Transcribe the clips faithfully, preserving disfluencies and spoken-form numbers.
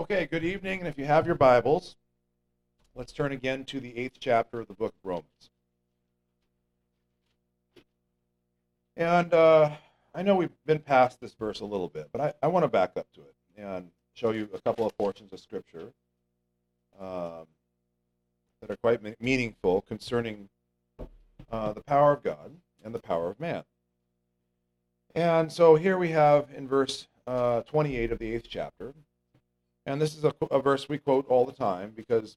Okay, good evening, and if you have your Bibles, let's turn again to the eighth chapter of the book of Romans. And uh, I know we've been past this verse a little bit, but I, I want to back up to it and show you a couple of portions of Scripture um, that are quite me- meaningful concerning uh, the power of God and the power of man. And so here we have in verse uh, twenty-eight of the eighth chapter, and this is a, a verse we quote all the time because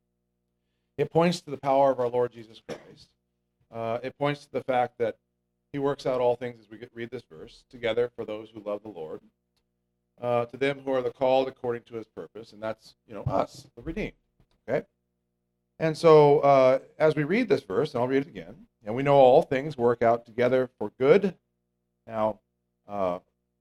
it points to the power of our Lord Jesus Christ. Uh, it points to the fact that he works out all things, as we get, read this verse, together for those who love the Lord, uh, to them who are the called according to his purpose, and that's, you know, us, the redeemed. Okay? And so uh, as we read this verse, and I'll read it again, and we know all things work out together for good. Now, uh,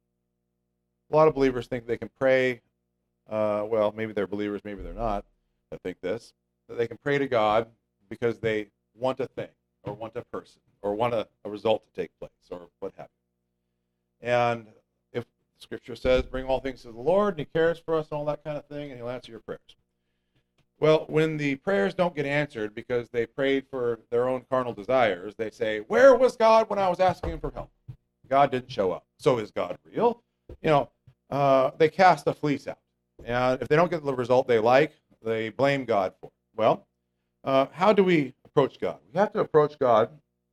a lot of believers think they can pray. Uh, well, maybe they're believers, maybe they're not, that think this, that they can pray to God because they want a thing, or want a person, or want a, a result to take place, or what have you. And if Scripture says, bring all things to the Lord, and he cares for us, and all that kind of thing, and he'll answer your prayers. Well, when the prayers don't get answered because they prayed for their own carnal desires, they say, where was God when I was asking him for help? God didn't show up. So is God real? You know, uh, they cast the fleece out. And if they don't get the result they like, they blame God for it. Well, uh, how do we approach God? We have to approach God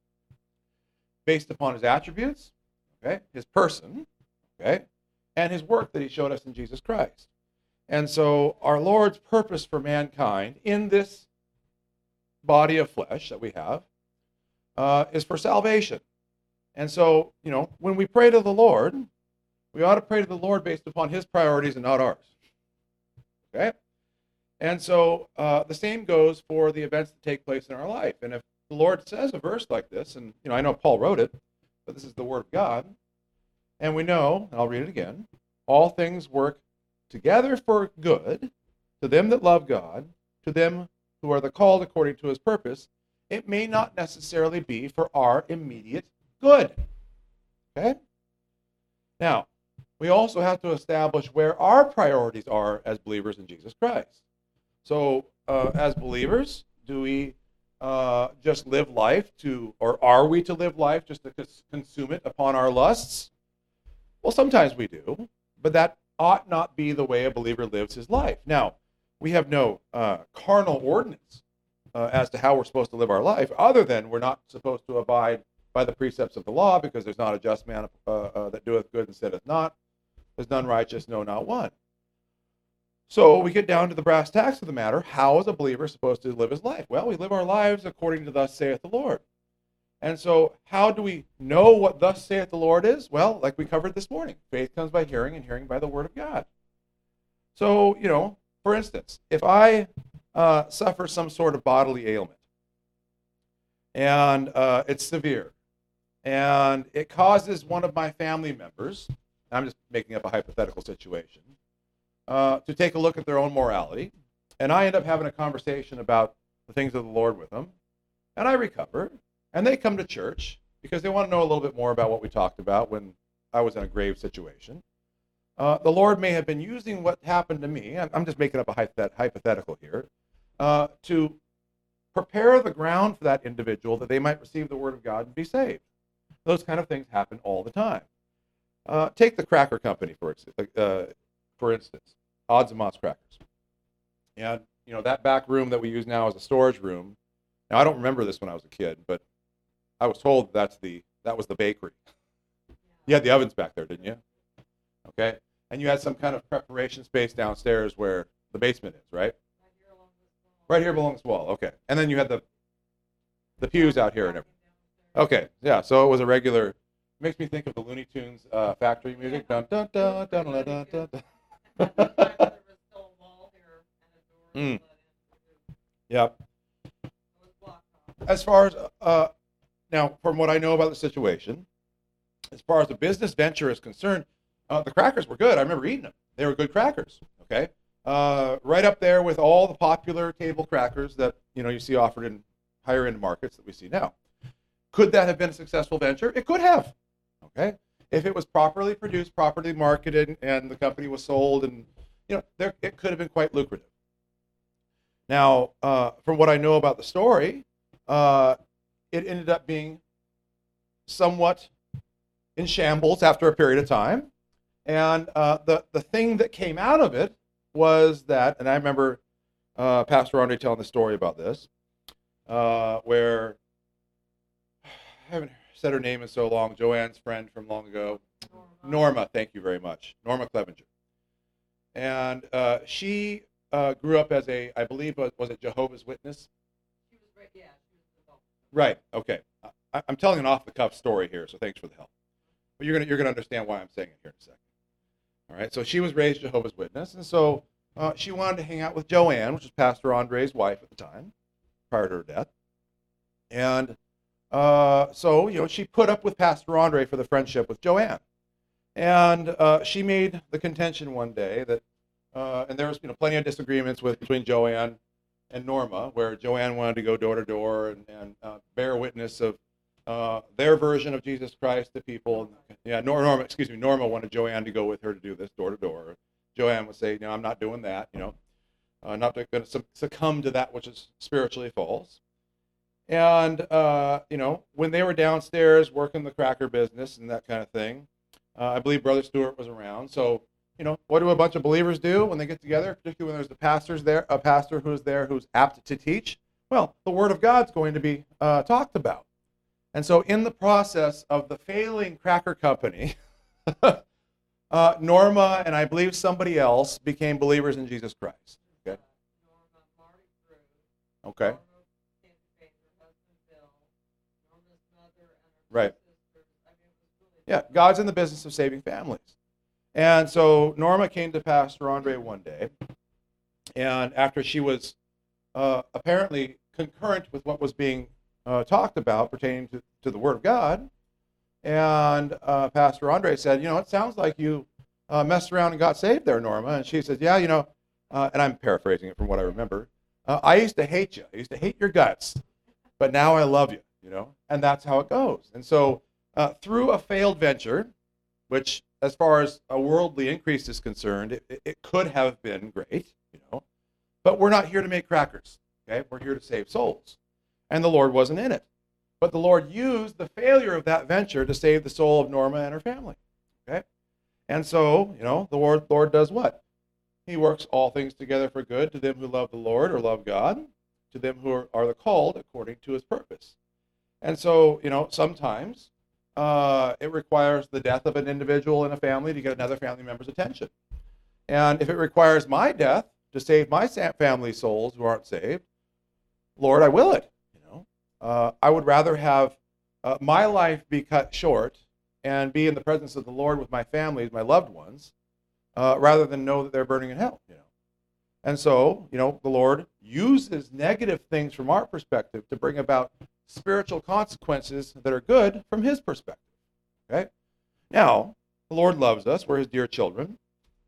based upon his attributes, okay, his person, okay, and his work that he showed us in Jesus Christ. And so our Lord's purpose for mankind in this body of flesh that we have uh, is for salvation. And so, you know, when we pray to the Lord, we ought to pray to the Lord based upon his priorities and not ours. Okay? And so uh, the same goes for the events that take place in our life. And if the Lord says a verse like this, and, you know, I know Paul wrote it, but this is the Word of God, and we know, and I'll read it again, all things work together for good to them that love God, to them who are the called according to his purpose. It may not necessarily be for our immediate good. Okay? Now, we also have to establish where our priorities are as believers in Jesus Christ. So, uh, as believers, do we uh, just live life to, or are we to live life just to cons- consume it upon our lusts? Well, sometimes we do, but that ought not be the way a believer lives his life. Now, we have no uh, carnal ordinance uh, as to how we're supposed to live our life, other than we're not supposed to abide by the precepts of the law, because there's not a just man uh, uh, that doeth good and saith not. There's none righteous, no, not one. So we get down to the brass tacks of the matter. How is a believer supposed to live his life? Well, we live our lives according to thus saith the Lord. And so how do we know what thus saith the Lord is? Well, like we covered this morning, faith comes by hearing, and hearing by the word of God. So, you know, for instance, if I uh, suffer some sort of bodily ailment, and uh, it's severe, and it causes one of my family members, I'm just making up a hypothetical situation, uh, to take a look at their own morality, and I end up having a conversation about the things of the Lord with them, and I recover, and they come to church because they want to know a little bit more about what we talked about when I was in a grave situation. Uh, the Lord may have been using what happened to me, I'm just making up a hypothetical here, uh, to prepare the ground for that individual that they might receive the word of God and be saved. Those kind of things happen all the time. Uh, take the cracker company, for, uh, for instance, Odds and Mott's Crackers. And, you know, that back room that we use now as a storage room, now I don't remember this when I was a kid, but I was told that's the that was the bakery. You had the ovens back there, didn't you? Okay. And you had some kind of preparation space downstairs where the basement is, right? Right here along this wall. Okay. And then you had the the pews out here and everything. Okay. Yeah. So it was a regular. Makes me think of the Looney Tunes uh, factory music. Dun dun dun dun dun dun dun. dun. mm. Yep. As far as uh, now, from what I know about the situation, as far as the business venture is concerned, uh, the crackers were good. I remember eating them. They were good crackers. Okay, uh, right up there with all the popular table crackers that you know you see offered in higher end markets that we see now. Could that have been a successful venture? It could have. Okay, if it was properly produced, properly marketed, and the company was sold, and you know, there, it could have been quite lucrative. Now, uh, from what I know about the story, uh, it ended up being somewhat in shambles after a period of time. And uh, the, the thing that came out of it was that, and I remember uh, Pastor Andre telling the story about this, uh, where, I haven't said her name in so long, Joanne's friend from long ago, Norma, Norma thank you very much, Norma Clevenger. And uh, she uh, grew up as a, I believe, was, was it Jehovah's Witness? She was right, yeah, she was the adult. Right, okay. I, I'm telling an off-the-cuff story here, so thanks for the help. But you're gonna you're gonna understand why I'm saying it here in a second. All right, so she was raised Jehovah's Witness, and so uh, she wanted to hang out with Joanne, which was Pastor Andre's wife at the time, prior to her death. And uh, so, you know, she put up with Pastor Andre for the friendship with Joanne. And uh, she made the contention one day that, uh, and there was, you know, plenty of disagreements with between Joanne and Norma, where Joanne wanted to go door to door and, and uh, bear witness of uh, their version of Jesus Christ to people. Yeah, Norma, excuse me, Norma wanted Joanne to go with her to do this door to door. Joanne would say, no, I'm not doing that, you know, uh, not going to succumb to that which is spiritually false. And, uh, you know, when they were downstairs working the cracker business and that kind of thing, uh, I believe Brother Stewart was around. So, you know, what do a bunch of believers do when they get together, particularly when there's the pastors there, a pastor who's there who's apt to teach? Well, the Word of God's going to be uh, talked about. And so in the process of the failing cracker company, uh, Norma and I believe somebody else became believers in Jesus Christ. Okay. Norma, Marty Drew, Okay. Norma came to faith, her husband Bill, Norma's mother, and her Right. sisters. I mean, it was really Yeah, God's in the business of saving families. And so Norma came to Pastor Andre one day, and after she was uh, apparently concurrent with what was being uh, talked about pertaining to, to the Word of God, and uh, Pastor Andre said, you know, it sounds like you uh, messed around and got saved there, Norma. And she said, yeah, you know, uh, and I'm paraphrasing it from what I remember, uh, I used to hate you. I used to hate your guts, but now I love you, you know, and that's how it goes. And so uh, through a failed venture, which as far as a worldly increase is concerned, it, it could have been great, you know, but we're not here to make crackers, okay? We're here to save souls. And the Lord wasn't in it. But the Lord used the failure of that venture to save the soul of Norma and her family, okay? And so, you know, the Lord, Lord does what? He works all things together for good to them who love the Lord or love God, to them who are, are the called according to his purpose. And so, you know, sometimes uh, it requires the death of an individual in a family to get another family member's attention. And if it requires my death to save my family souls who aren't saved, Lord, I will it. You know, uh, I would rather have uh, my life be cut short and be in the presence of the Lord with my family, my loved ones, uh, rather than know that they're burning in hell. You know, and so, you know, the Lord uses negative things from our perspective to bring about spiritual consequences that are good from his perspective. Okay? Now, the Lord loves us. We're his dear children.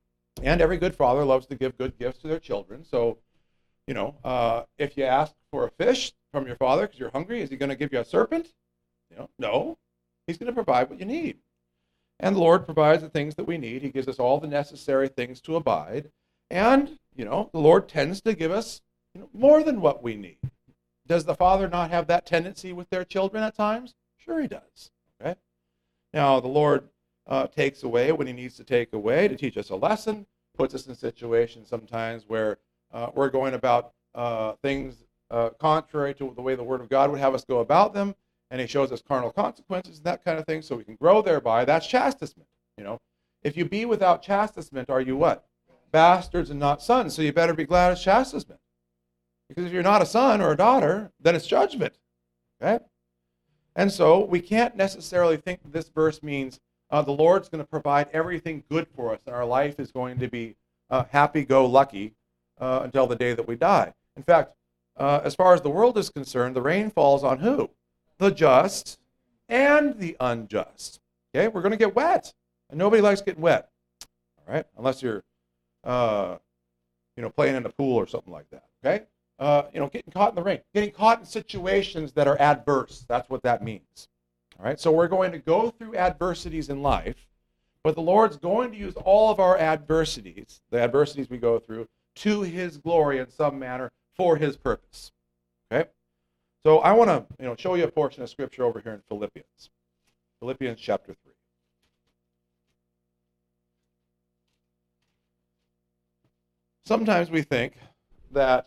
And every good father loves to give good gifts to their children. So, you know, uh, if you ask for a fish from your father because you're hungry, is he going to give you a serpent? You know, no. He's going to provide what you need. And the Lord provides the things that we need. He gives us all the necessary things to abide. And, you know, the Lord tends to give us, you know, more than what we need. Does the father not have that tendency with their children at times? Sure he does. Okay. Now, the Lord uh, takes away when he needs to take away to teach us a lesson, puts us in situations sometimes where uh, we're going about uh, things uh, contrary to the way the Word of God would have us go about them, and he shows us carnal consequences and that kind of thing so we can grow thereby. That's chastisement. You know, if you be without chastisement, are you what? Bastards and not sons. So you better be glad it's chastisement. Because if you're not a son or a daughter, then it's judgment. Okay? And so we can't necessarily think that this verse means uh, the Lord's going to provide everything good for us and our life is going to be uh, happy-go-lucky uh, until the day that we die. In fact, uh, as far as the world is concerned, the rain falls on who? The just and the unjust. Okay? We're going to get wet. And nobody likes getting wet. All right? Unless you're, uh, you know, playing in a pool or something like that. Okay? Uh, you know, getting caught in the rain, getting caught in situations that are adverse. That's what that means. All right, so we're going to go through adversities in life, But the Lord's going to use all of our adversities, the adversities we go through, to his glory in some manner for his purpose. Okay? So I want to, you know, show you a portion of scripture over here in Philippians. Philippians chapter three. Sometimes we think that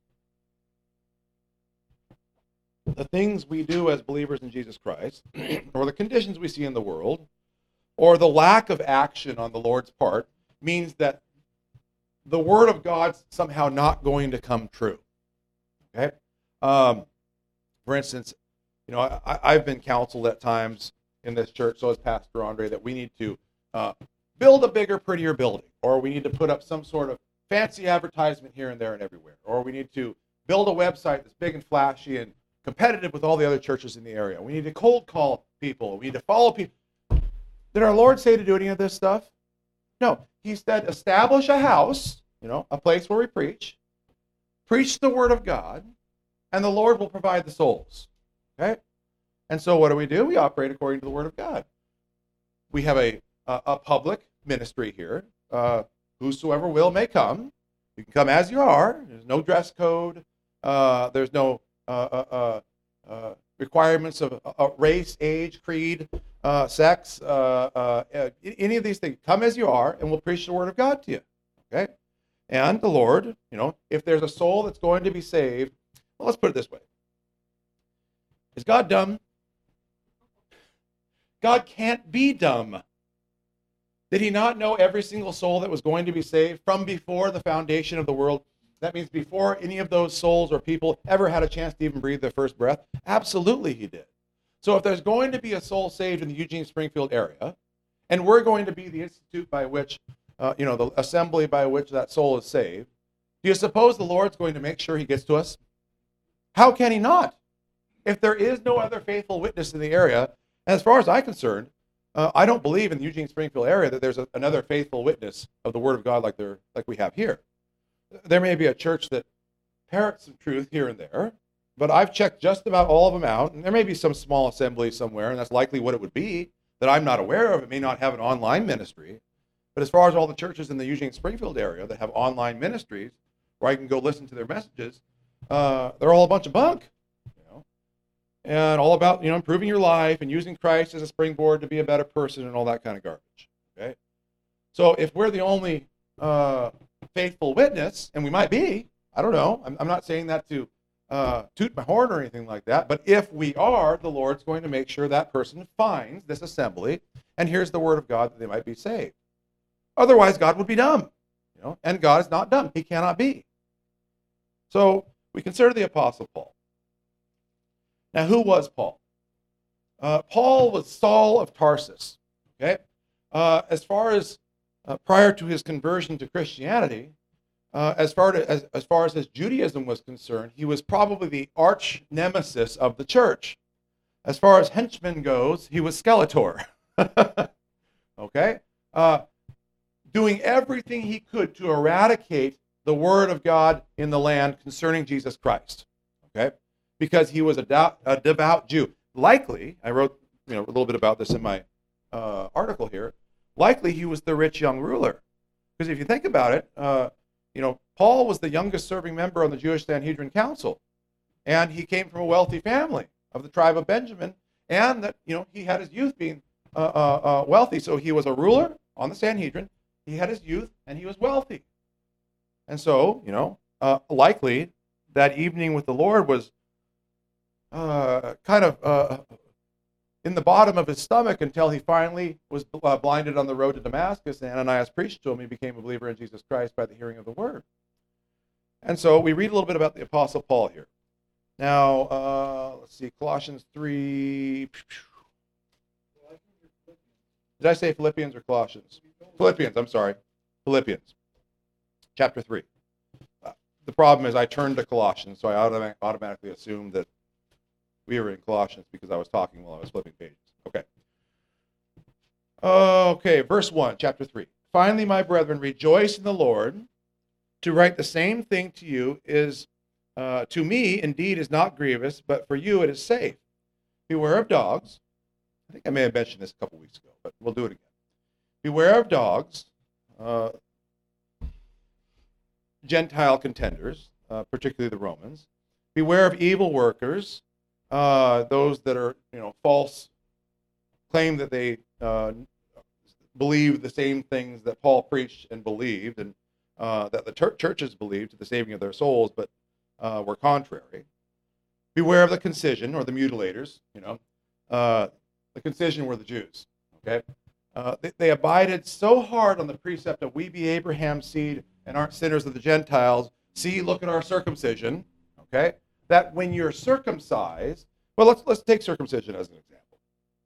the things we do as believers in Jesus Christ, or the conditions we see in the world, or the lack of action on the Lord's part, means that the Word of God's somehow not going to come true. Okay? Um, for instance, you know, I, I've been counseled at times in this church, so has Pastor Andre, that we need to uh, build a bigger, prettier building, or we need to put up some sort of fancy advertisement here and there and everywhere, or we need to build a website that's big and flashy and competitive with all the other churches in the area. We need to cold call people. We need to follow people. Did our Lord say to do any of this stuff? No. He said, establish a house, you know, a place where we preach, preach the Word of God, and the Lord will provide the souls. Okay? And so what do we do? We operate according to the Word of God. We have a, a, a public ministry here. Uh, whosoever will may come. You can come as you are. There's no dress code. Uh, there's no uh, uh, uh, uh, requirements of uh, race, age, creed, uh, sex, uh, uh, uh, any of these things. Come as you are, and we'll preach the Word of God to you. Okay? And the Lord, you know, if there's a soul that's going to be saved, well, let's put it this way. Is God dumb? God can't be dumb. Did he not know every single soul that was going to be saved from before the foundation of the world? That means before any of those souls or people ever had a chance to even breathe their first breath? Absolutely he did. So if there's going to be a soul saved in the Eugene Springfield area, and we're going to be the institute by which, uh, you know, the assembly by which that soul is saved, do you suppose the Lord's going to make sure he gets to us? How can he not? If there is no other faithful witness in the area, and as far as I'm concerned, uh, I don't believe in the Eugene Springfield area that there's a, another faithful witness of the Word of God like there, like we have here. There may be a church that parrots some truth here and there, but I've checked just about all of them out, and there may be some small assembly somewhere, and that's likely what it would be that I'm not aware of. It may not have an online ministry, but as far as all the churches in the Eugene Springfield area that have online ministries where I can go listen to their messages, uh, they're all a bunch of bunk, you know, and all about, you know, improving your life and using Christ as a springboard to be a better person and all that kind of garbage. Okay, so if we're the only uh, faithful witness, and we might be, I don't know, I'm, I'm not saying that to uh, toot my horn or anything like that, but if we are, the Lord's going to make sure that person finds this assembly and hears the Word of God that they might be saved. Otherwise, God would be dumb, you know, and God is not dumb. He cannot be. So we consider the Apostle Paul. Now, who was Paul? Uh, Paul was Saul of Tarsus. Okay, uh, as far as uh, prior to his conversion to Christianity, uh, as far to, as as far as his Judaism was concerned, he was probably the arch nemesis of the church. As far as henchman goes, he was Skeletor. Okay, uh, doing everything he could to eradicate the Word of God in the land concerning Jesus Christ. Okay, because he was a, doubt, a devout Jew. Likely, I wrote, you know, a little bit about this in my uh, article here. Likely, he was the rich young ruler, because if you think about it, uh, you know, Paul was the youngest serving member on the Jewish Sanhedrin Council, and he came from a wealthy family of the tribe of Benjamin, and that, you know, he had his youth being uh, uh, uh, wealthy, so he was a ruler on the Sanhedrin. He had his youth, and he was wealthy, and so, you know, uh, likely that evening with the Lord was uh, kind of uh, in the bottom of his stomach until he finally was uh, blinded on the road to Damascus, and Ananias preached to him. He became a believer in Jesus Christ by the hearing of the Word. And so we read a little bit about the Apostle Paul here. Now, uh, let's see, Colossians three. Did I say Philippians or Colossians? Philippians, I'm sorry. Philippians, chapter three. Uh, the problem is I turned to Colossians, so I automatic, automatically assumed that we were in Colossians because I was talking while I was flipping pages. Okay. Okay, verse one, chapter three. Finally, my brethren, rejoice in the Lord. To write the same thing to you is, uh, to me, indeed, is not grievous, but for you it is safe. Beware of dogs. I think I may have mentioned this a couple weeks ago, but we'll do it again. Beware of dogs, uh, Gentile contenders, uh, particularly the Romans. Beware of evil workers, uh, those that are, you know, false, claim that they uh, believe the same things that Paul preached and believed, and uh, that the ter- churches believed to the saving of their souls, but uh, were contrary. Beware of the concision, or the mutilators. You know, uh, the concision were the Jews. Okay, uh, they, they abided so hard on the precept of we be Abraham's seed and aren't sinners of the Gentiles. See, look at our circumcision. Okay, that when you're circumcised, well, let's let's take circumcision as an example.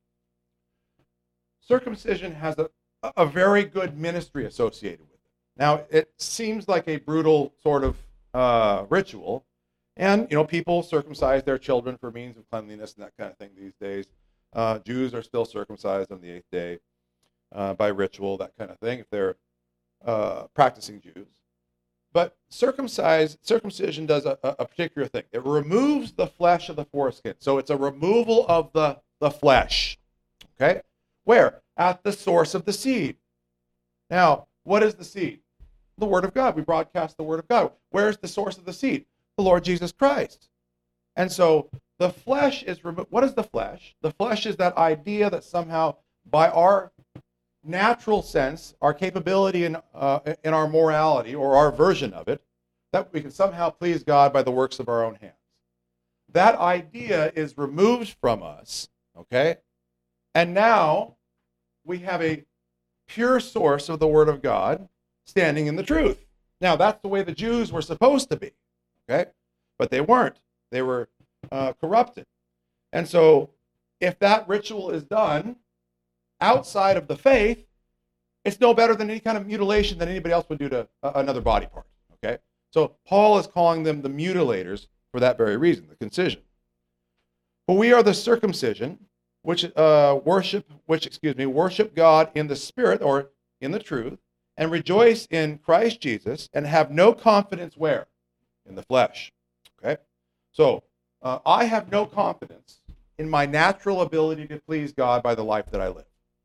Circumcision has a, a very good ministry associated with it. Now, it seems like a brutal sort of uh, ritual, and you know, people circumcise their children for means of cleanliness and that kind of thing these days. Uh, Jews are still circumcised on the eighth day uh, by ritual, that kind of thing, if they're uh, practicing Jews. But circumcise, circumcision does a, a particular thing. It removes the flesh of the foreskin. So it's a removal of the, the flesh. Okay? Where? At the source of the seed. Now, what is the seed? The Word of God. We broadcast the Word of God. Where's the source of the seed? The Lord Jesus Christ. And so the flesh is removed. What is the flesh? The flesh is that idea that somehow by our natural sense, our capability in, uh, in our morality, or our version of it, that we can somehow please God by the works of our own hands. That idea is removed from us, okay? And now we have a pure source of the Word of God standing in the truth. Now, that's the way the Jews were supposed to be, okay? But they weren't. They were uh, corrupted. And so if that ritual is done outside of the faith, it's no better than any kind of mutilation that anybody else would do to uh, another body part, okay? So Paul is calling them the mutilators for that very reason, the concision. But we are the circumcision, which uh, worship, which, excuse me, worship God in the Spirit, or in the truth, and rejoice in Christ Jesus, and have no confidence where? In the flesh, okay? So uh, I have no confidence in my natural ability to please God by the life that I live.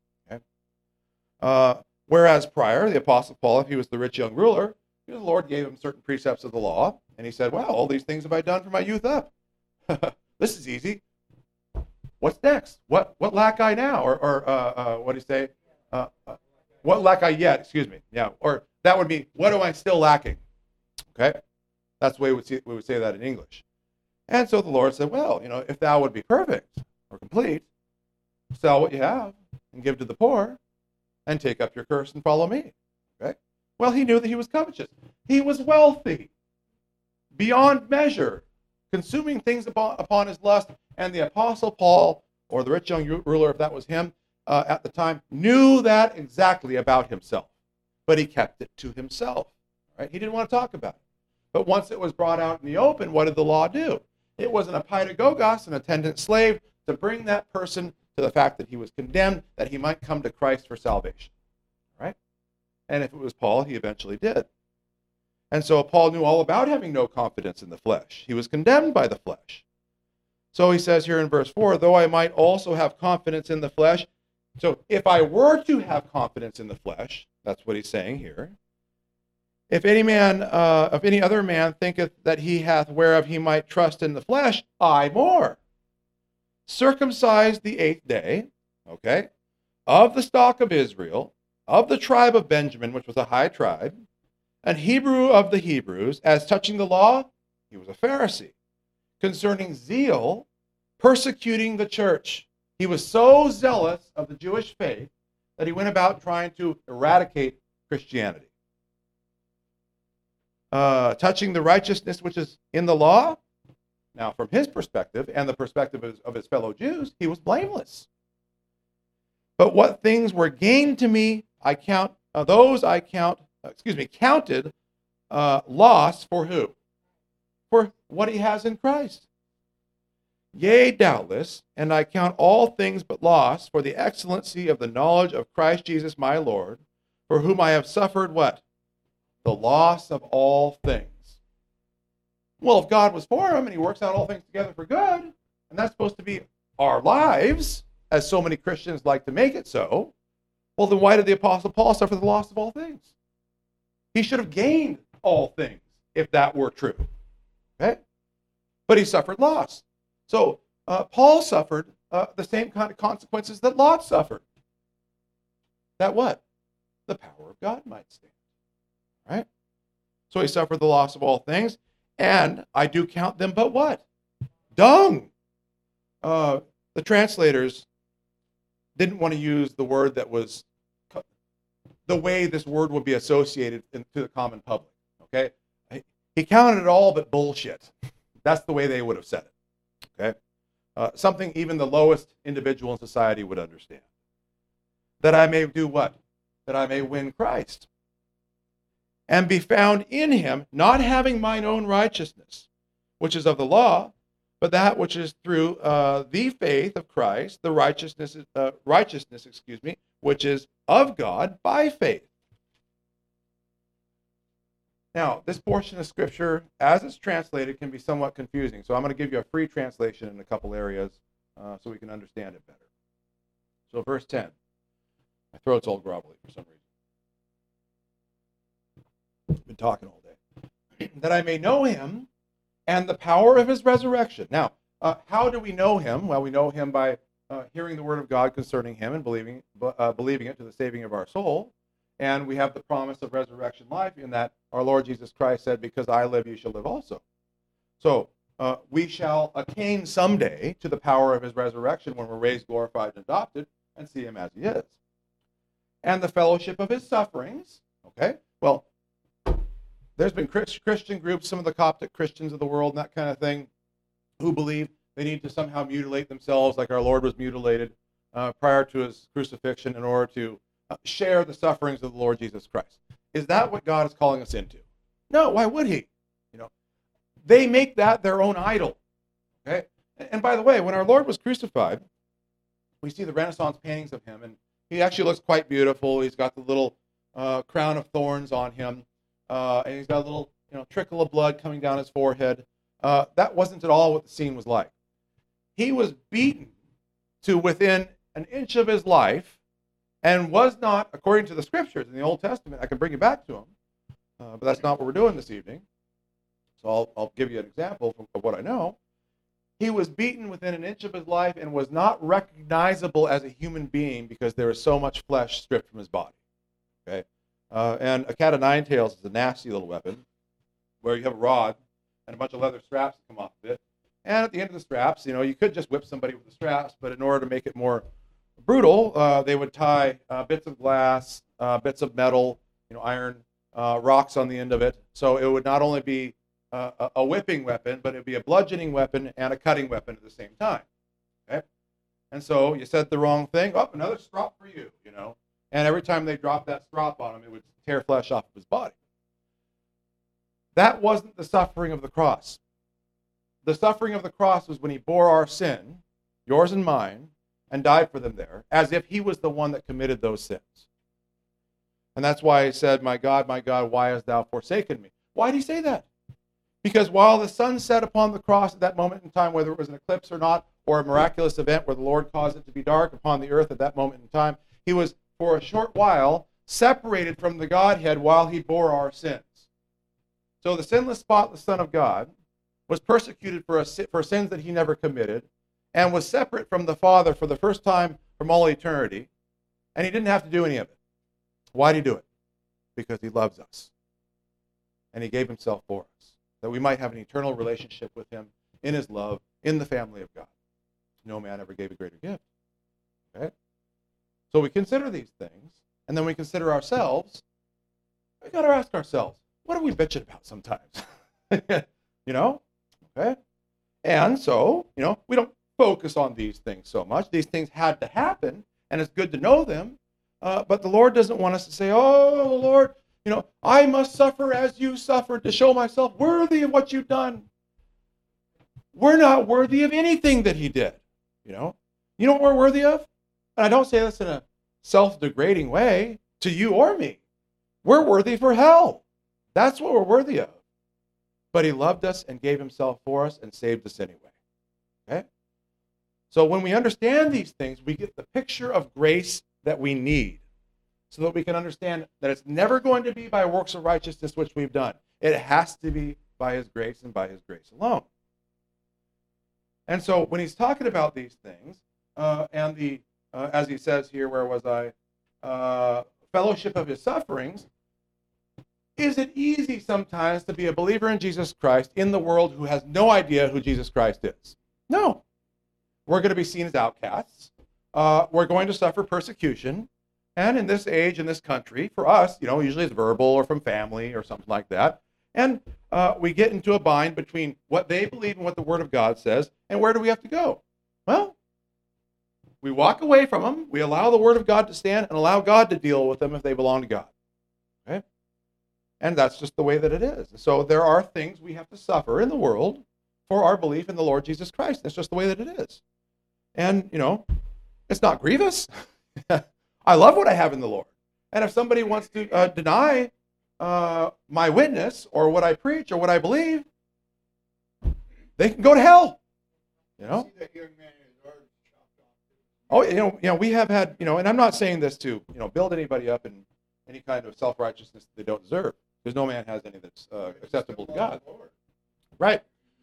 Uh, whereas prior, the Apostle Paul, if he was the rich young ruler, the Lord gave him certain precepts of the law, and he said, well, all these things have I done from my youth up. This is easy. What's next? What what lack I now? Or, or uh, uh, what do you say? Uh, uh, what lack I yet? Excuse me. Yeah. Or that would be, what am I still lacking? Okay? That's the way we would, see, we would say that in English. And so the Lord said, well, you know, if thou would be perfect or complete, sell what you have and give to the poor, and take up your curse and follow me. Okay? Well, he knew that he was covetous. He was wealthy, beyond measure, consuming things upon, upon his lust. And the Apostle Paul, or the rich young ruler, if that was him uh, at the time, knew that exactly about himself. But he kept it to himself. Right? He didn't want to talk about it. But once it was brought out in the open, what did the law do? It was an apaidagogos, an attendant slave, to bring that person to the fact that he was condemned, that he might come to Christ for salvation. Right? And if it was Paul, he eventually did. And so Paul knew all about having no confidence in the flesh. He was condemned by the flesh. So he says here in verse four, though I might also have confidence in the flesh. So if I were to have confidence in the flesh, that's what he's saying here. If any man, uh, if any other man thinketh that he hath whereof he might trust in the flesh, I more. Circumcised the eighth day, okay, of the stock of Israel, of the tribe of Benjamin, which was a high tribe, an Hebrew of the Hebrews, as touching the law, he was a Pharisee. Concerning zeal, persecuting the church. He was so zealous of the Jewish faith that he went about trying to eradicate Christianity. Uh, touching the righteousness which is in the law, now, from his perspective and the perspective of his, of his fellow Jews, he was blameless. But what things were gained to me, I count, uh, those I count, uh, excuse me, counted uh, loss for who? For what he has in Christ. Yea, doubtless, and I count all things but loss for the excellency of the knowledge of Christ Jesus my Lord, for whom I have suffered what? The loss of all things. Well, if God was for him and he works out all things together for good, and that's supposed to be our lives, as so many Christians like to make it so, Well, then why did the Apostle Paul suffer the loss of all things? He should have gained all things if that were true. Okay? But he suffered loss. So uh, Paul suffered uh, the same kind of consequences that Lot suffered. That what? The power of God might stand. Right? So he suffered the loss of all things, and I do count them but what? Dung. Uh, the translators didn't want to use the word that was the way this word would be associated in, to the common public. Okay? He counted it all but bullshit. That's the way they would have said it. Okay? Uh, something even the lowest individual in society would understand. That I may do what? That I may win Christ. And be found in him, not having mine own righteousness, which is of the law, but that which is through uh, the faith of Christ, the righteousness, uh, righteousness, excuse me, which is of God by faith. Now, this portion of Scripture, as it's translated, can be somewhat confusing. So I'm going to give you a free translation in a couple areas uh, so we can understand it better. So verse ten. My throat's all grovelly for some reason. I've been talking all day. That I may know him and the power of his resurrection. Now, uh, how do we know him? Well, we know him by uh, hearing the word of God concerning him and believing, uh, believing it to the saving of our soul. And we have the promise of resurrection life in that our Lord Jesus Christ said, because I live, you shall live also. So uh, we shall attain someday to the power of his resurrection when we're raised, glorified, and adopted, and see him as he is. And the fellowship of his sufferings. Okay, well, there's been Christian groups, some of the Coptic Christians of the world and that kind of thing, who believe they need to somehow mutilate themselves like our Lord was mutilated uh, prior to his crucifixion in order to uh, share the sufferings of the Lord Jesus Christ. Is that what God is calling us into? No, why would he? You know, they make that their own idol. Okay? And by the way, when our Lord was crucified, we see the Renaissance paintings of him, and he actually looks quite beautiful. He's got the little uh, crown of thorns on him. Uh, and he's got a little, you know, trickle of blood coming down his forehead. Uh, that wasn't at all what the scene was like. He was beaten to within an inch of his life, and was not, according to the scriptures in the Old Testament. I can bring you back to them, uh, but that's not what we're doing this evening. So I'll, I'll give you an example of what I know. He was beaten within an inch of his life and was not recognizable as a human being because there was so much flesh stripped from his body. Okay. Uh, and a cat of nine tails is a nasty little weapon where you have a rod and a bunch of leather straps that come off of it. And at the end of the straps, you know, you could just whip somebody with the straps, but in order to make it more brutal, uh, they would tie uh, bits of glass, uh, bits of metal, you know, iron, uh, rocks on the end of it. So it would not only be uh, a, a whipping weapon, but it would be a bludgeoning weapon and a cutting weapon at the same time. Okay? And so you said the wrong thing, oh, another strop for you, you know. And every time they dropped that strop on him, it would tear flesh off of his body. That wasn't the suffering of the cross. The suffering of the cross was when he bore our sin, yours and mine, and died for them there, as if he was the one that committed those sins. And that's why he said, my God, my God, why hast thou forsaken me? Why did he say that? Because while the sun set upon the cross at that moment in time, whether it was an eclipse or not, or a miraculous event where the Lord caused it to be dark upon the earth at that moment in time, he was for a short while separated from the Godhead while he bore our sins. So the sinless, spotless Son of God was persecuted for, a, for sins that he never committed, and was separate from the Father for the first time from all eternity, and he didn't have to do any of it. Why did he do it? Because he loves us, and he gave himself for us, that we might have an eternal relationship with him in his love, in the family of God. No man ever gave a greater gift. Okay? So we consider these things, and then we consider ourselves. We got to ask ourselves, what are we bitching about sometimes? You know? Okay? And so, you know, we don't focus on these things so much. These things had to happen, and it's good to know them. Uh, but the Lord doesn't want us to say, oh, Lord, you know, I must suffer as you suffered to show myself worthy of what you've done. We're not worthy of anything that he did. You know? You know what we're worthy of? And I don't say this in a self-degrading way to you or me. We're worthy for hell. That's what we're worthy of. But he loved us and gave himself for us and saved us anyway. Okay? So when we understand these things, we get the picture of grace that we need. so that we can understand that it's never going to be by works of righteousness which we've done. It has to be by his grace and by his grace alone. And so when he's talking about these things, uh, and the, uh, as he says here, where was I? Uh, fellowship of his sufferings, is it easy sometimes to be a believer in Jesus Christ in the world who has no idea who Jesus Christ is? No. We're going to be seen as outcasts. Uh, we're going to suffer persecution. And in this age, in this country, for us, you know, usually it's verbal or from family or something like that. And uh, we get into a bind between what they believe and what the Word of God says, and where do we have to go? Well, we walk away from them. We allow the Word of God to stand and allow God to deal with them if they belong to God. Okay? And that's just the way that it is. So there are things we have to suffer in the world for our belief in the Lord Jesus Christ. That's just the way that it is. And, you know, it's not grievous. I love what I have in the Lord. And if somebody wants to uh, deny uh, my witness or what I preach or what I believe, they can go to hell. You know? Oh, you know, you know, we have had, you know, and I'm not saying this to, you know, build anybody up in any kind of self-righteousness that they don't deserve, because no man has any that's uh, acceptable to God. Right.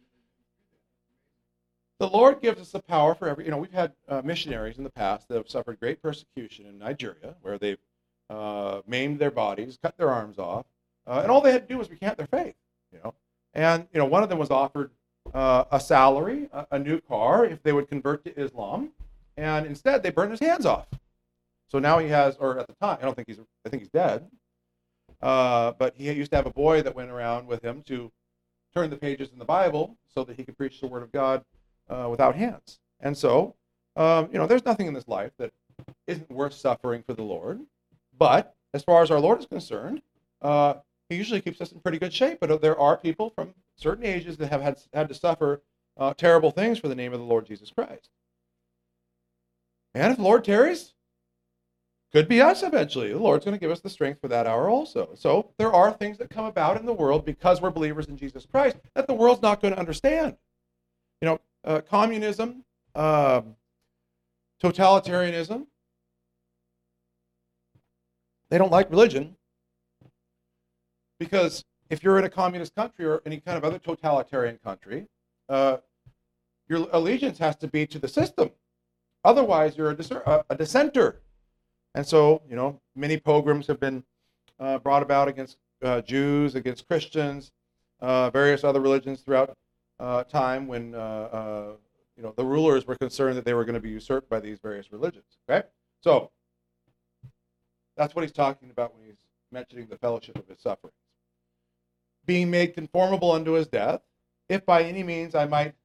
The Lord gives us the power for every, you know, we've had uh, missionaries in the past that have suffered great persecution in Nigeria, where they've uh, maimed their bodies, cut their arms off, uh, and all they had to do was recant their faith, you know. And, you know, one of them was offered uh, a salary, a, a new car, if they would convert to Islam, and instead they burned his hands off. So now he has, or at the time, I don't think he's, I think he's dead, uh, but he used to have a boy that went around with him to turn the pages in the Bible so that he could preach the Word of God uh, without hands. And so, um, you know, there's nothing in this life that isn't worth suffering for the Lord. But as far as our Lord is concerned, uh, he usually keeps us in pretty good shape. But there are people from certain ages that have had, had to suffer uh, terrible things for the name of the Lord Jesus Christ. And if the Lord tarries, could be us eventually. The Lord's going to give us the strength for that hour also. So there are things that come about in the world because we're believers in Jesus Christ that the world's not going to understand. You know, uh, communism, uh, totalitarianism, they don't like religion because if you're in a communist country or any kind of other totalitarian country, uh, your allegiance has to be to the system. Otherwise, you're a, dis- a, a dissenter. And so, you know, many pogroms have been uh, brought about against uh, Jews, against Christians, uh, various other religions throughout uh, time when, uh, uh, you know, the rulers were concerned that they were going to be usurped by these various religions. Okay? So, that's what he's talking about when he's mentioning the fellowship of his sufferings. Being made conformable unto his death, if by any means I might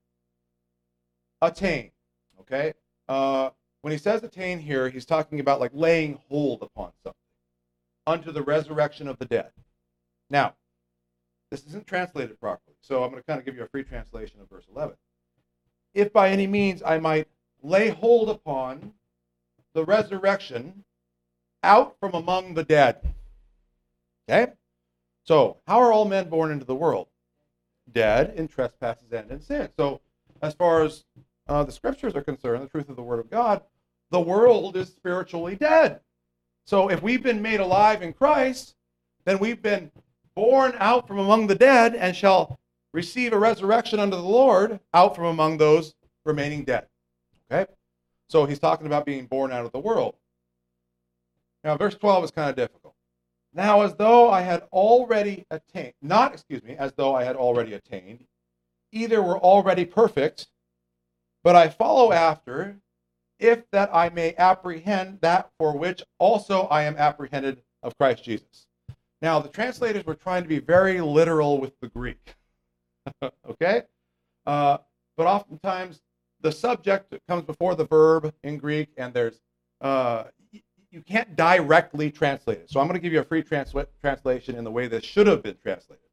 attain. Okay? Uh, When he says attain here, he's talking about like laying hold upon something unto the resurrection of the dead. Now, this isn't translated properly, so I'm going to kind of give you a free translation of verse eleven. If by any means I might lay hold upon the resurrection out from among the dead. Okay? So, how are all men born into the world? Dead in trespasses and in sin. So, as far as Uh, the scriptures are concerned, the truth of the Word of God, the world is spiritually dead. So if we've been made alive in Christ, then we've been born out from among the dead and shall receive a resurrection unto the Lord out from among those remaining dead. Okay? So he's talking about being born out of the world. Now, verse twelve is kind of difficult. Now, as though I had already attained, not, excuse me, as though I had already attained, either were already perfect, but I follow after, if that I may apprehend that for which also I am apprehended of Christ Jesus. Now, the translators were trying to be very literal with the Greek. Okay? Uh, but oftentimes, the subject comes before the verb in Greek, and there's uh, you can't directly translate it. So I'm going to give you a free transla- translation in the way this should have been translated.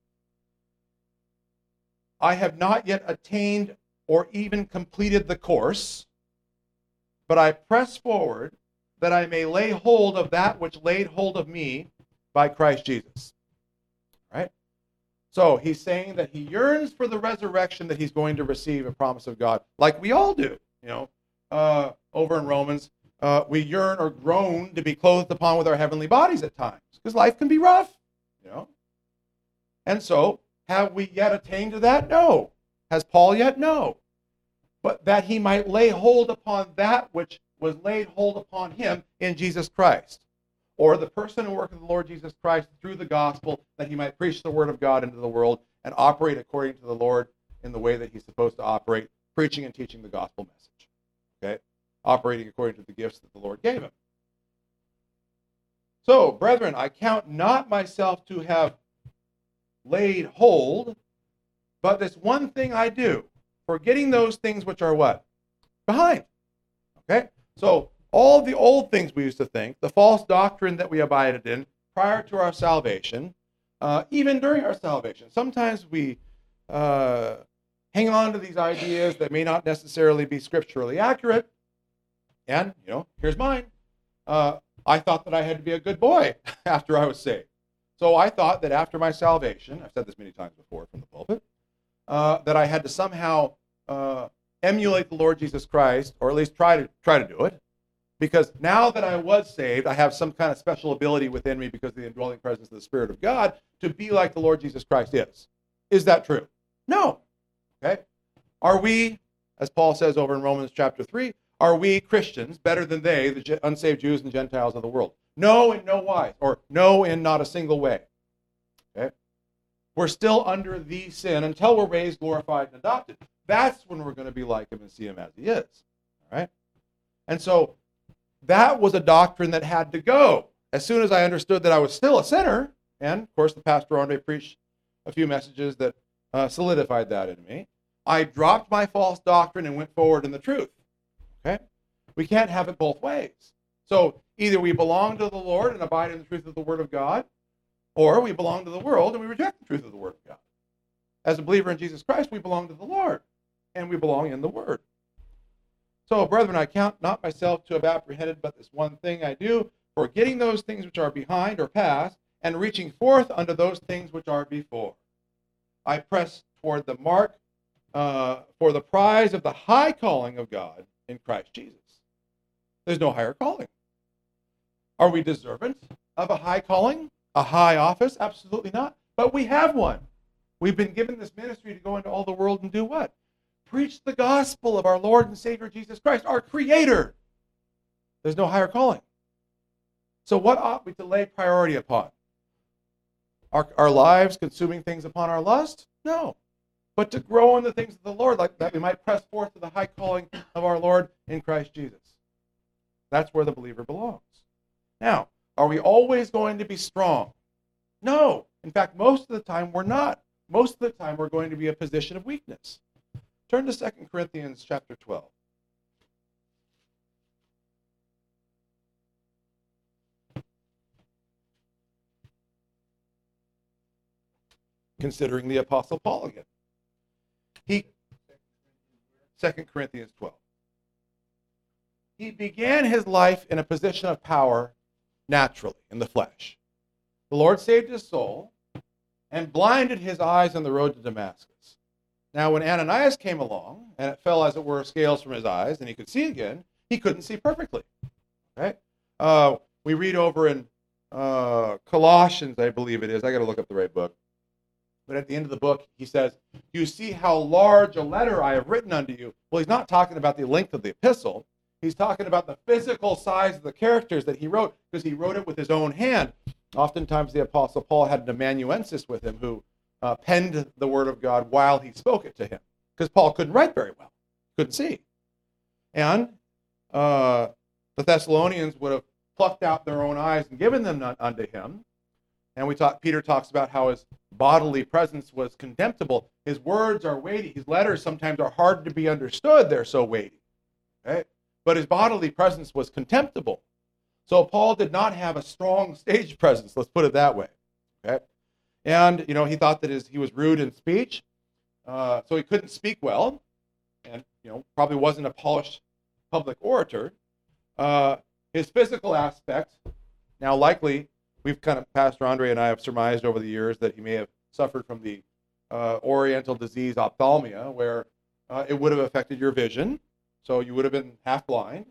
I have not yet attained or even completed the course, but I press forward that I may lay hold of that which laid hold of me by Christ Jesus. All right? So he's saying that he yearns for the resurrection that he's going to receive, a promise of God, like we all do. You know, uh, over in Romans, uh, we yearn or groan to be clothed upon with our heavenly bodies at times, because life can be rough, you know. And so, have we yet attained to that? No. Has Paul yet? No. But that he might lay hold upon that which was laid hold upon him in Jesus Christ, or the person and work of the Lord Jesus Christ through the gospel, that he might preach the word of God into the world and operate according to the Lord in the way that he's supposed to operate, preaching and teaching the gospel message. Okay? Operating according to the gifts that the Lord gave him. So, brethren, I count not myself to have laid hold, but this one thing I do, forgetting those things which are what? Behind. Okay? So, all the old things we used to think, the false doctrine that we abided in prior to our salvation, uh, even during our salvation. Sometimes we uh, hang on to these ideas that may not necessarily be scripturally accurate. And, you know, here's mine. Uh, I thought that I had to be a good boy after I was saved. So I thought that after my salvation, I've said this many times before from the pulpit, uh, that I had to somehow uh, emulate the Lord Jesus Christ, or at least try to try to do it. Because now that I was saved, I have some kind of special ability within me because of the indwelling presence of the Spirit of God to be like the Lord Jesus Christ is. Is that true? No. Okay. Are we, as Paul says over in Romans chapter three, are we Christians better than they, the unsaved Jews and Gentiles of the world? No, in no wise, or no, in not a single way. Okay. We're still under the sin until we're raised, glorified, and adopted. That's when we're going to be like him and see him as he is. All right. And so that was a doctrine that had to go. As soon as I understood that I was still a sinner, and of course the Pastor Andre preached a few messages that uh, solidified that in me, I dropped my false doctrine and went forward in the truth. Okay? We can't have it both ways. So either we belong to the Lord and abide in the truth of the Word of God, or we belong to the world and we reject the truth of the Word of God. As a believer in Jesus Christ, we belong to the Lord, and we belong in the Word. So, brethren, I count not myself to have apprehended, but this one thing I do, forgetting those things which are behind or past, and reaching forth unto those things which are before. I press toward the mark uh, for the prize of the high calling of God in Christ Jesus. There's no higher calling. Are we deserving of a high calling, a high office? Absolutely not. But we have one. We've been given this ministry to go into all the world and do what? Preach the gospel of our Lord and Savior Jesus Christ, our Creator. There's no higher calling. So what ought we to lay priority upon? Our, our lives consuming things upon our lust? No. But to grow in the things of the Lord, like that we might press forth to the high calling of our Lord in Christ Jesus. That's where the believer belongs. Now, are we always going to be strong? No. In fact, most of the time we're not. Most of the time we're going to be in a position of weakness. Turn to Second Corinthians chapter twelve. Considering the Apostle Paul again. He, Second Corinthians twelve. He began his life in a position of power naturally, in the flesh. The Lord saved his soul and blinded his eyes on the road to Damascus. Now, when Ananias came along, and it fell, as it were, scales from his eyes, and he could see again, he couldn't see perfectly. Right? Uh, we read over in uh, Colossians, I believe it is. I got to look up the right book. But at the end of the book, he says, "You see how large a letter I have written unto you." Well, he's not talking about the length of the epistle. He's talking about the physical size of the characters that he wrote, because he wrote it with his own hand. Oftentimes, the Apostle Paul had an amanuensis with him who uh, penned the word of God while he spoke it to him, because Paul couldn't write very well, couldn't see. And uh, the Thessalonians would have plucked out their own eyes and given them unto him. And we talk, Peter talks about how his bodily presence was contemptible. His words are weighty. His letters sometimes are hard to be understood. They're so weighty. Okay? But his bodily presence was contemptible. So Paul did not have a strong stage presence, let's put it that way. Okay? And, you know, he thought that his, he was rude in speech, uh, so he couldn't speak well, and, you know, probably wasn't a polished public orator. Uh, his physical aspect, now likely, we've kind of, Pastor Andre and I have surmised over the years that he may have suffered from the uh, oriental disease ophthalmia, where uh, it would have affected your vision, so you would have been half blind,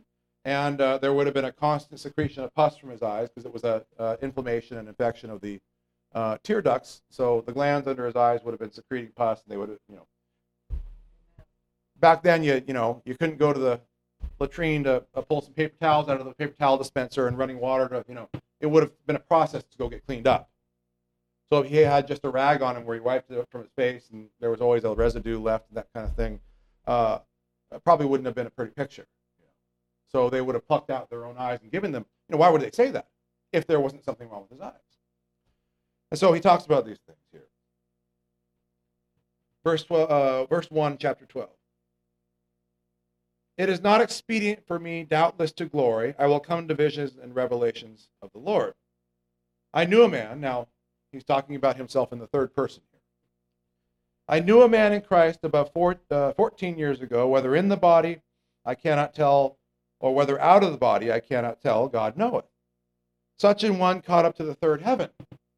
And uh, there would have been a constant secretion of pus from his eyes because it was a uh, inflammation and infection of the uh, tear ducts. So the glands under his eyes would have been secreting pus, and they would have, you know. Back then, you you know, you couldn't go to the latrine to uh, pull some paper towels out of the paper towel dispenser and running water to, you know, it would have been a process to go get cleaned up. So if he had just a rag on him where he wiped it from his face and there was always a residue left and that kind of thing, uh, probably wouldn't have been a pretty picture. So they would have plucked out their own eyes and given them, you know, why would they say that if there wasn't something wrong with his eyes? And so he talks about these things here. Verse twelve, uh, verse one, chapter twelve. It is not expedient for me, doubtless, to glory. I will come to visions and revelations of the Lord. I knew a man. Now, he's talking about himself in the third person here. I knew a man in Christ about four, uh, fourteen years ago, whether in the body, I cannot tell, or whether out of the body, I cannot tell, God knoweth. Such an one caught up to the third heaven.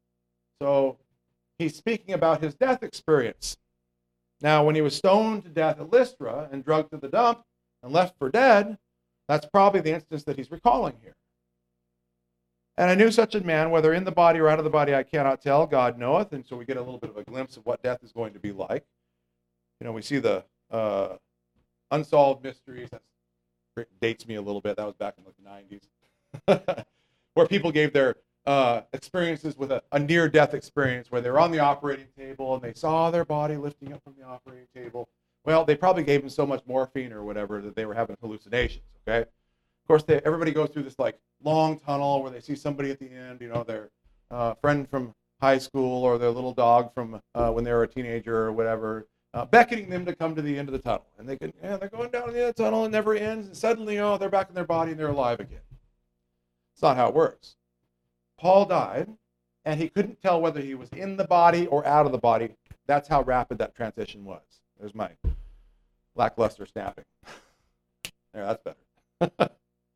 So he's speaking about his death experience. Now, when he was stoned to death at Lystra and drugged to the dump and left for dead, that's probably the instance that he's recalling here. And I knew such a man, whether in the body or out of the body, I cannot tell, God knoweth. And so we get a little bit of a glimpse of what death is going to be like. You know, we see the uh, unsolved mysteries. That's dates me a little bit. That was back in like the nineties, where people gave their uh, experiences with a, a near-death experience, where they were on the operating table and they saw their body lifting up from the operating table. Well, they probably gave them so much morphine or whatever that they were having hallucinations. Okay, of course, they, everybody goes through this like long tunnel where they see somebody at the end. You know, their uh, friend from high school or their little dog from uh, when they were a teenager or whatever. Uh, beckoning them to come to the end of the tunnel. And they can, yeah, they're going down the end of the tunnel and it never ends. And suddenly, oh, they're back in their body and they're alive again. It's not how it works. Paul died, and he couldn't tell whether he was in the body or out of the body. That's how rapid that transition was. There's my lackluster snapping. There, that's better.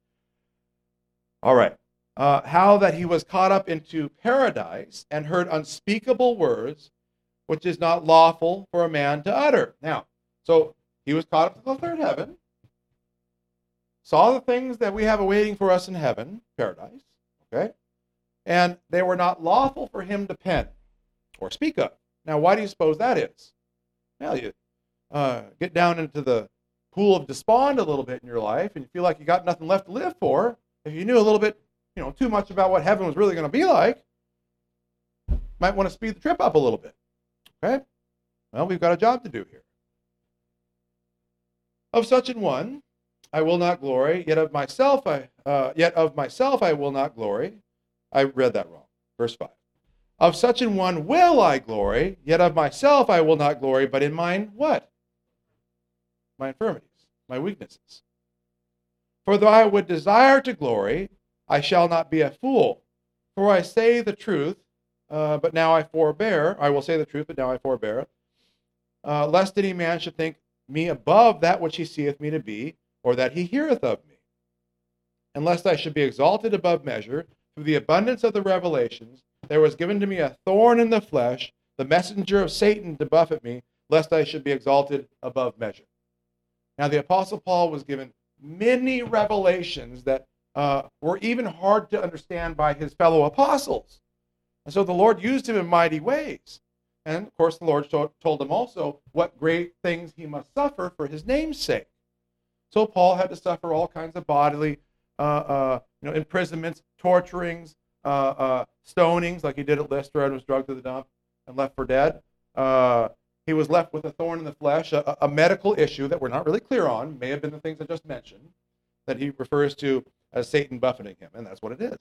All right. Uh, how that he was caught up into paradise and heard unspeakable words, which is not lawful for a man to utter. Now, so he was caught up to the third heaven, saw the things that we have awaiting for us in heaven, paradise, okay? And they were not lawful for him to pen or speak of. Now, why do you suppose that is? Well, you uh, get down into the pool of despond a little bit in your life, and you feel like you got nothing left to live for. If you knew a little bit, you know, too much about what heaven was really going to be like, might want to speed the trip up a little bit. Okay? Well, we've got a job to do here. Of such an one, I will not glory, yet of myself I uh, yet of myself I will not glory. I read that wrong. Verse five. Of such an one will I glory, yet of myself I will not glory, but in mine what? My infirmities, my weaknesses. For though I would desire to glory, I shall not be a fool. For I say the truth, Uh, but now I forbear. I will say the truth, but now I forbear. Uh, lest any man should think me above that which he seeth me to be, or that he heareth of me. And lest I should be exalted above measure, through the abundance of the revelations, there was given to me a thorn in the flesh, the messenger of Satan to buffet me, lest I should be exalted above measure. Now the Apostle Paul was given many revelations that uh, were even hard to understand by his fellow apostles. And so the Lord used him in mighty ways. And, of course, the Lord told him also what great things he must suffer for his name's sake. So Paul had to suffer all kinds of bodily uh, uh, you know, imprisonments, torturings, uh, uh, stonings, like he did at Lystra and was drugged to the dump and left for dead. Uh, he was left with a thorn in the flesh, a, a medical issue that we're not really clear on, may have been the things I just mentioned, that he refers to as Satan buffeting him, and that's what it is.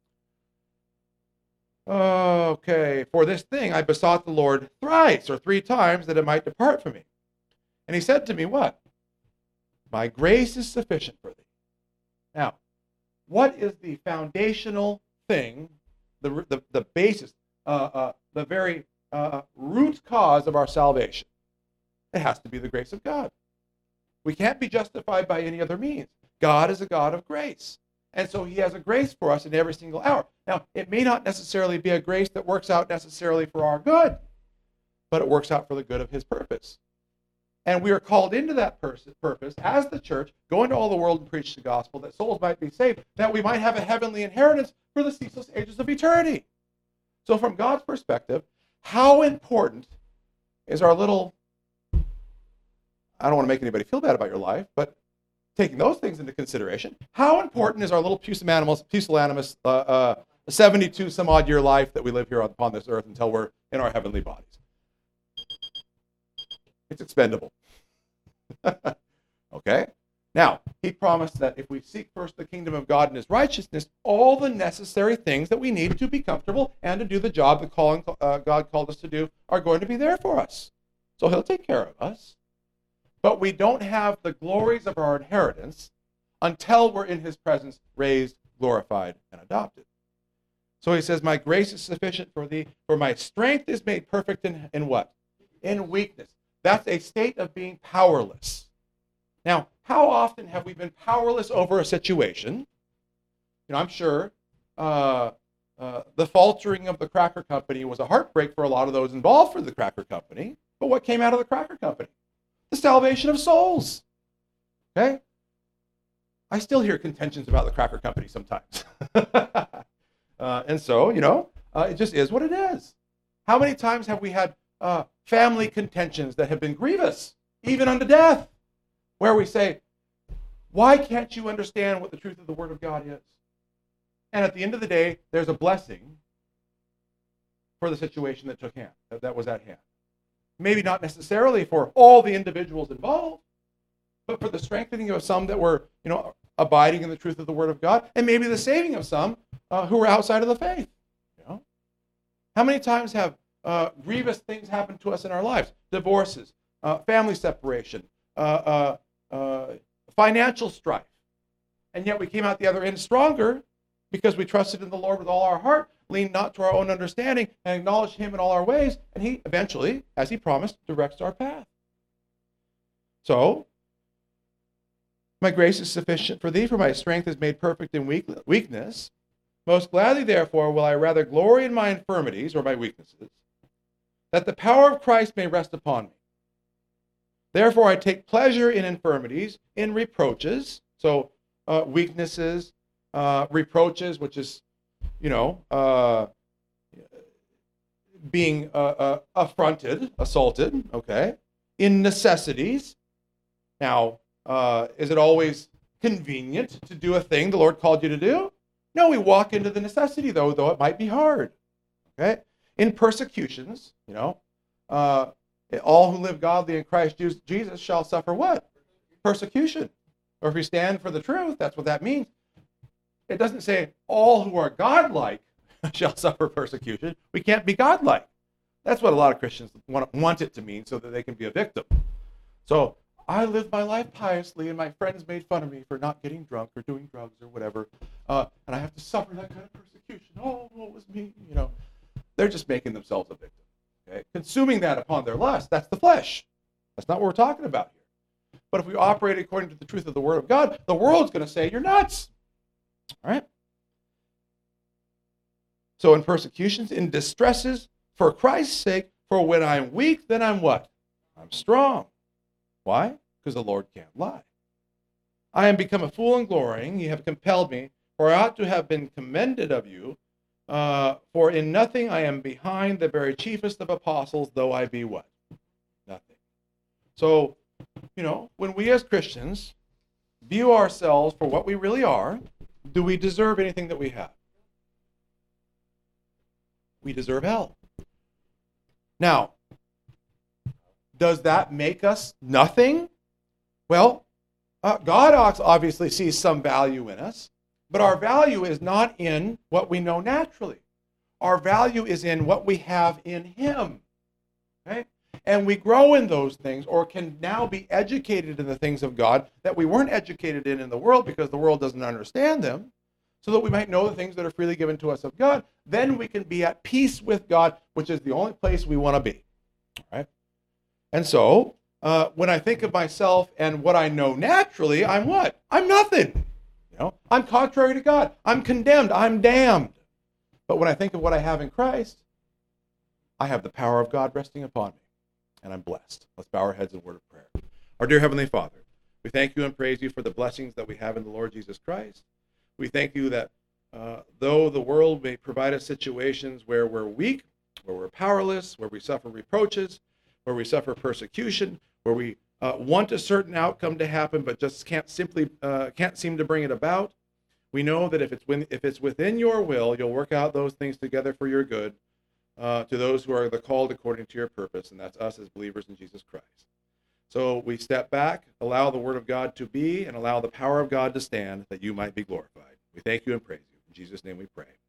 Okay, for this thing I besought the Lord thrice or three times that it might depart from me. And he said to me, what? My grace is sufficient for thee. Now, what is the foundational thing, the, the, the basis, uh, uh, the very uh, root cause of our salvation? It has to be the grace of God. We can't be justified by any other means. God is a God of grace. And so he has a grace for us in every single hour. Now, it may not necessarily be a grace that works out necessarily for our good, but it works out for the good of his purpose. And we are called into that pers- purpose as the church, go into all the world and preach the gospel, that souls might be saved, that we might have a heavenly inheritance for the ceaseless ages of eternity. So from God's perspective, how important is our little, I don't want to make anybody feel bad about your life, but taking those things into consideration, how important is our little pusillanimous, pusillanimous uh, uh, seventy-two some odd year life that we live here upon this earth until we're in our heavenly bodies? It's expendable. Okay? Now, he promised that if we seek first the kingdom of God and his righteousness, all the necessary things that we need to be comfortable and to do the job that calling, uh, God called us to do are going to be there for us. So he'll take care of us. But we don't have the glories of our inheritance until we're in his presence, raised, glorified, and adopted. So he says, my grace is sufficient for thee, for my strength is made perfect in, in what? In weakness. That's a state of being powerless. Now, how often have we been powerless over a situation? You know, I'm sure uh, uh, the faltering of the Cracker Company was a heartbreak for a lot of those involved for the Cracker Company. But what came out of the Cracker Company? The salvation of souls. Okay? I still hear contentions about the Cracker Company sometimes. uh, and so, you know, uh, it just is what it is. How many times have we had uh, family contentions that have been grievous, even unto death, where we say, why can't you understand what the truth of the Word of God is? And at the end of the day, there's a blessing for the situation that took hand, that, that was at hand. Maybe not necessarily for all the individuals involved, but for the strengthening of some that were, you know, abiding in the truth of the Word of God, and maybe the saving of some uh, who were outside of the faith. You know, how many times have uh, grievous things happened to us in our lives? Divorces, uh, family separation, uh, uh, uh, financial strife, and yet we came out the other end stronger because we trusted in the Lord with all our heart, leaned not to our own understanding, and acknowledged him in all our ways, and he eventually, as he promised, directs our path. So, my grace is sufficient for thee, for my strength is made perfect in weak, weakness. Most gladly, therefore, will I rather glory in my infirmities, or my weaknesses, that the power of Christ may rest upon me. Therefore, I take pleasure in infirmities, in reproaches, so uh, weaknesses, uh, reproaches, which is, you know, uh, being uh, uh, affronted, assaulted, okay, in necessities. Now, uh, is it always convenient to do a thing the Lord called you to do? No, we walk into the necessity, though, though it might be hard, okay? In persecutions, you know, uh, all who live godly in Christ Jesus shall suffer what? Persecution. Or if we stand for the truth, that's what that means. It doesn't say all who are godlike shall suffer persecution. We can't be godlike. That's what a lot of Christians want, want it to mean so that they can be a victim. So I lived my life piously and my friends made fun of me for not getting drunk or doing drugs or whatever. Uh, and I have to suffer that kind of persecution. Oh, what was me? You know, they're just making themselves a victim. Okay? Consuming that upon their lust, that's the flesh. That's not what we're talking about here. But if we operate according to the truth of the Word of God, the world's going to say, you're nuts. All right? So in persecutions, in distresses, for Christ's sake, for when I'm weak, then I'm what? I'm strong. Why? Because the Lord can't lie. I am become a fool in glorying. Ye have compelled me, for I ought to have been commended of you. Uh, for in nothing I am behind the very chiefest of apostles, though I be what? Nothing. So, you know, when we as Christians view ourselves for what we really are, do we deserve anything that we have? We deserve hell. Now, does that make us nothing? Well, uh, God obviously sees some value in us, but our value is not in what we know naturally. Our value is in what we have in Him. Okay? And we grow in those things, or can now be educated in the things of God that we weren't educated in in the world because the world doesn't understand them, so that we might know the things that are freely given to us of God. Then we can be at peace with God, which is the only place we want to be. All right? And so, uh, when I think of myself and what I know naturally, I'm what? I'm nothing. You know, I'm contrary to God. I'm condemned. I'm damned. But when I think of what I have in Christ, I have the power of God resting upon me, and I'm blessed. Let's bow our heads in a word of prayer. Our dear Heavenly Father, we thank you and praise you for the blessings that we have in the Lord Jesus Christ. We thank you that uh, though the world may provide us situations where we're weak, where we're powerless, where we suffer reproaches, where we suffer persecution, where we uh, want a certain outcome to happen but just can't simply uh, can't seem to bring it about, we know that if it's when, if it's within your will, you'll work out those things together for your good uh, to those who are the called according to your purpose, and that's us as believers in Jesus Christ. So we step back, allow the word of God to be, and allow the power of God to stand, that you might be glorified. We thank you and praise you. In Jesus' name we pray.